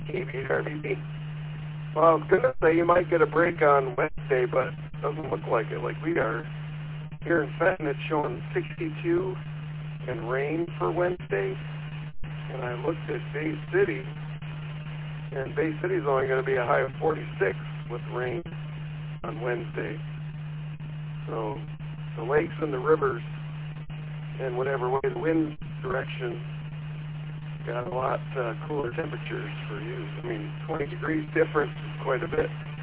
KV RVP. Well, I was going to say you might get a break on Wednesday, but it doesn't look like it. Like we are here in Fenton, it's showing 62 and rain for Wednesday. And I looked at Bay City, and Bay City's only going to be a high of 46 with rain on Wednesday. So the lakes and the rivers, and whatever way the wind direction, got a lot cooler temperatures for you. I mean, 20 degrees difference is quite a bit.